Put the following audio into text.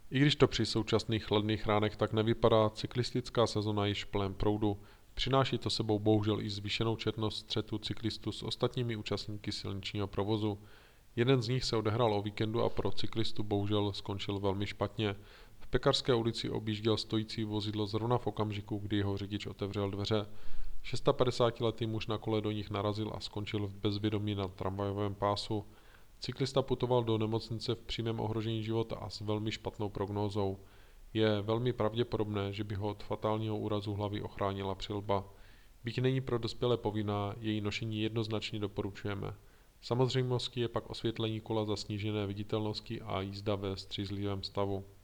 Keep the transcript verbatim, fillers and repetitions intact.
I když to při současných chladných ránech tak nevypadá, cyklistická sezona již v plném proudu. Přináší to sebou bohužel i zvýšenou četnost střetů cyklistů s ostatními účastníky silničního provozu. Jeden z nich se odehrál o víkendu a pro cyklistu bohužel skončil velmi špatně. V Pekařské ulici objížděl stojící vozidlo zrovna v okamžiku, kdy jeho řidič otevřel dveře. šedesátipadesátiletý muž na kole do nich narazil a skončil v bezvědomí na tramvajovém pásu. Cyklista putoval do nemocnice v přímém ohrožení života a s velmi špatnou prognózou. Je velmi pravděpodobné, že by ho od fatálního úrazu hlavy ochránila přilba. Byť není pro dospělé povinná, její nošení jednoznačně doporučujeme. Samozřejmostí je pak osvětlení kola za snížené viditelnosti a jízda ve střízlivém stavu.